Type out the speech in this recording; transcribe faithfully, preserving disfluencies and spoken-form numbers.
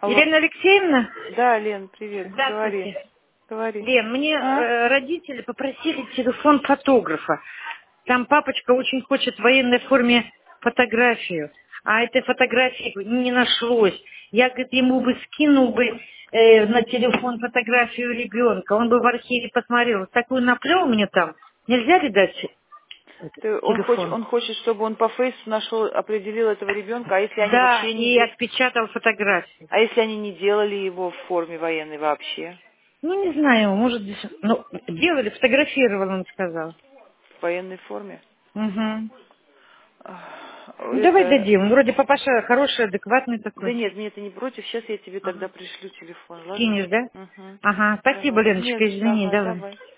Алло. Елена Алексеевна? Да, Лен, привет. Говори. Здравствуйте. Говори. Лен, мне А? э, родители попросили телефон фотографа. Там папочка очень хочет в военной форме фотографию, а этой фотографии не нашлось. Я, говорит, ему бы скинул бы э, на телефон фотографию ребенка, он бы в архиве посмотрел. Такую наплел мне там. Нельзя ли дать этот Ты, он, хочет, телефон? он хочет, чтобы он по фейсу нашел, определил этого ребенка, а если они Да, вообще не и де... отпечатал фотографию. а если они не делали его в форме военной вообще? Ну, не знаю, может, здесь... Ну, делали, фотографировал, он сказал. В военной форме? Угу. Ах, Ну, давай Это... дадим. Вроде папаша хороший, адекватный Да такой. нет, мне это не против. Сейчас я тебе тогда Ага. пришлю телефон, ладно? Скинешь, да? Угу. Ага. Спасибо, Давай. Не Леночка, за что, извини, ага, давай. давай.